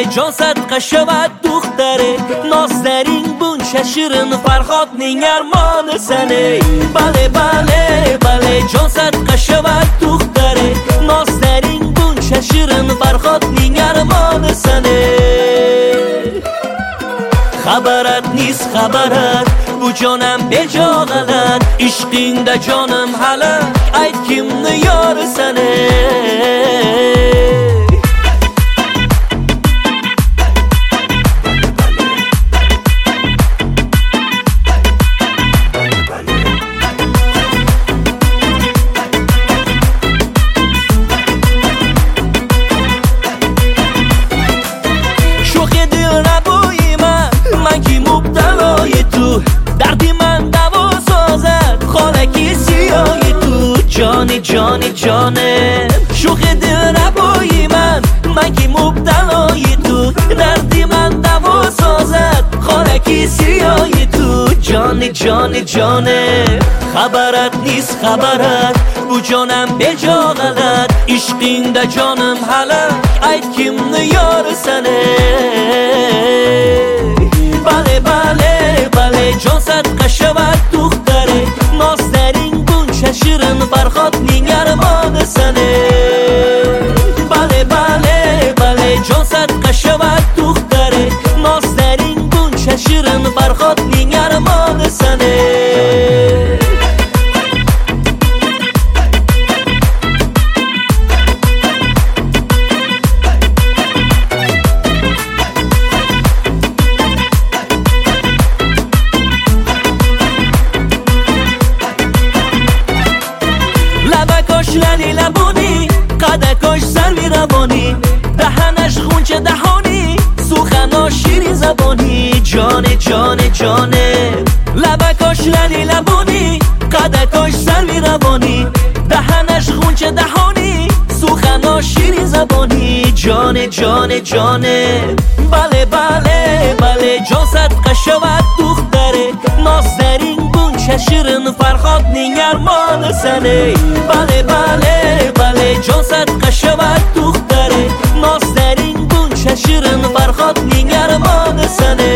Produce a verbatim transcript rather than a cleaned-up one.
جان صدقه شود دختره نازنین بون ششرن فرهادning ارمان سنه بله بله بله جان صدقه شود دختره نازنین بون ششرن فرهادning ارمان سنه خبرت نیست خبرت bu canım becağalar İşkinde canım hala Ay kimni yar seni شوخی دل نبوی من من کی مبتلای تو دردی من دوا سازد خالکی سیاهی تو جانی جانی جانه شوخ دل نبایی من من کی مبتلای تو دردی من دوا سازد خالکی سیاهی تو جانی جانی جانه خبرت نیست خبرت bu canım becağalar İşkinde canım hala Ay kimni yar sene Bale bale bale جان صدقه شود دختره نازنین بون ششرن فرهادning ارمان سنه بله بله بله جان صدقه شود دختره نازنین بون ششرن فرهادning ارمان سنه لبی لبونی قدکاش سروی روانی دهنش خونچه دهانی سخناش شیرین زبانی جانه جانه جانه لبکاش للی لبونی قدکاش سروی روانی دهنش خونچه دهانی سخناش شیرین زبانی جانه جانه جانه بله بله بله جان صدقه شود دختره نازنین بون ششرن فرهادning ارمان سنه بله بله بله جان صدقه شود دختره نازنین بون ششرن فرهادning ارمان سنه